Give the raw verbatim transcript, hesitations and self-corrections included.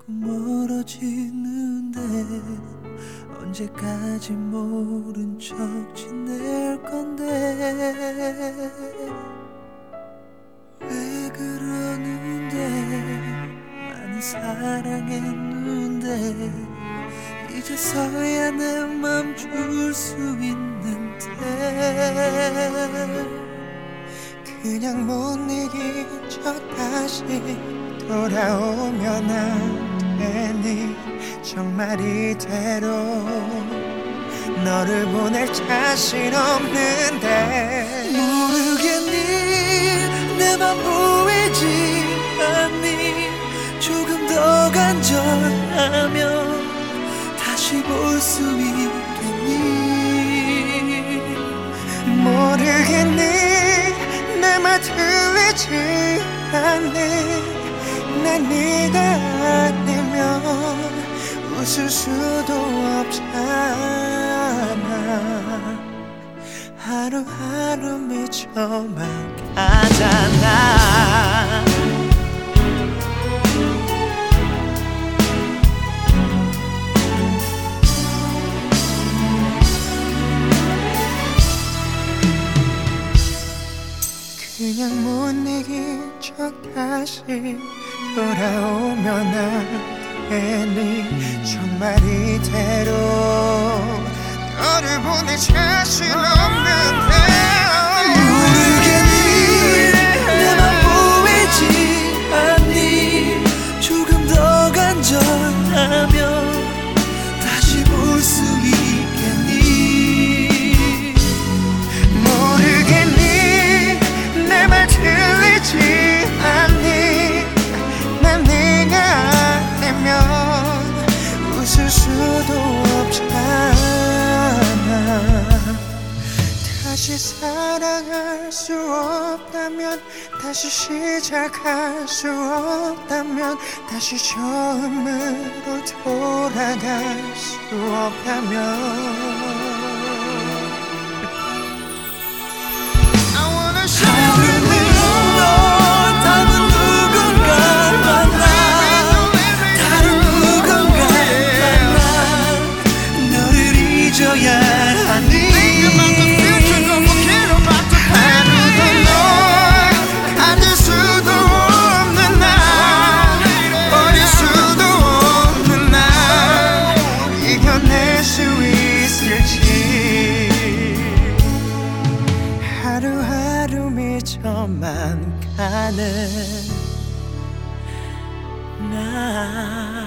자꾸 멀어지는데 언제까지 모른 척 지낼 건데 왜 그러는데 많이 사랑했는데 이제서야 내 맘 줄 수 있는데 그냥 못 이긴 척 다시 돌아오면 안 되니 정말 이대로 너를 보낼 자신 없는데 모르겠니 내 맘 보이지 않니 조금 더 간절하면 다시 볼 수 있겠니 모르겠니 내 말 들리지 않니 난 네가 아니면 웃을 수도 없잖아 하루하루 미쳐만 가잖아 그냥 못 이긴 척 다시 돌아오면 안 되니 정말 이대로 너를 보낼 자신 없는데 모르겠니 내 맘 보이지 않니 조금 더 간절하면 다시 볼 수 있겠니 모르겠니 내 말 들리지 않니 난 네가 아니면 웃을 수도 없잖아 다시 사랑할 수 없다면 다시 시작할 수 없다면 다시 처음으로 돌아갈 수 없다면 I wanna show you 하루하루 미쳐만 가는 나